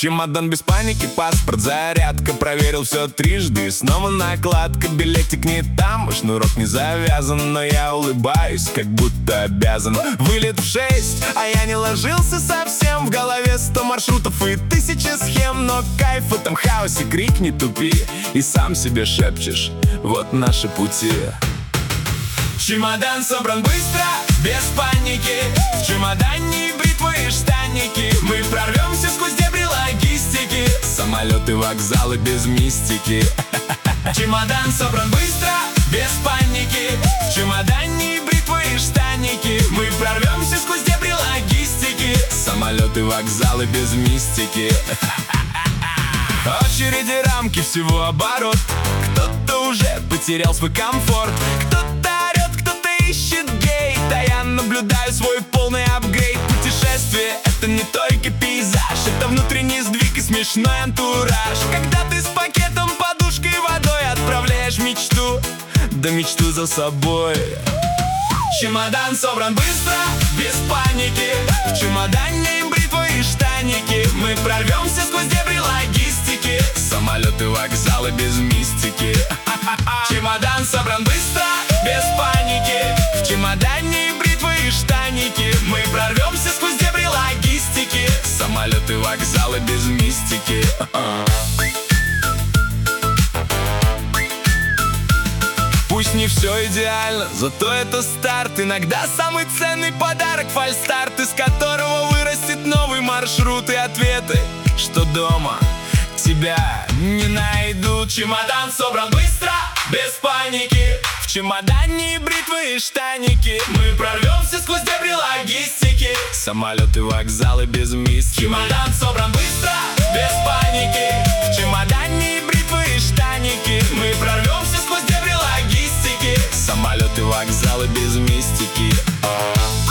Чемодан без паники, паспорт, зарядка. Проверил все трижды, снова накладка. Билетик не там, шнурок не завязан, но я улыбаюсь, как будто обязан. Вылет в 6, а я не ложился совсем. В голове 100 маршрутов и 1000 схем. Но кайф в этом хаосе, крик не тупи. И сам себе шепчешь, вот наши пути. Чемодан собран быстро, без паники. В чемодане бритвы и штанники. Мы прорвемся сквозь дебри логистики. Самолеты, вокзалы без мистики. Чемодан собран быстро, без паники. В чемодане бритвы и штаники. Мы прорвемся сквозь дебри логистики. Самолеты, вокзалы без мистики. Очереди, рамки, всего оборот. Кто-то уже потерял свой комфорт. Кто-то орет, кто-то ищет гейт. А я наблюдаю свой полный апгрейд. Путешествие — это не только пейзаж, это внутренний сдвиг и смешной антураж. Когда ты с пакетом, подушкой и водой отправляешь мечту, да мечту за собой. Чемодан собран быстро, без паники. В чемодане бритвы и штаники. Мы прорвемся сквозь дебри логистики. Самолеты, вокзалы без мистики. Чемодан собран быстро, без паники. В чемодане бритвы и штаники. Мы прорвемся сквозь дебри логистики. Самолеты, вокзалы без мистики. Пусть не все идеально, зато это старт. Иногда самый ценный подарок — фальстарт, из которого вырастет новый маршрут. И ответы, что дома тебя не найдут. Чемодан собран быстро, без паники. В чемодане бритвы и штаники. Мы прорвемся сквозь дебри логистики. Самолеты, вокзалы без мистики. Чемодан собран быстро, без паники. В чемодане бритвы и штаники. Мы прорвемся сквозь дебри логистики. Самолеты, вокзалы без мистики.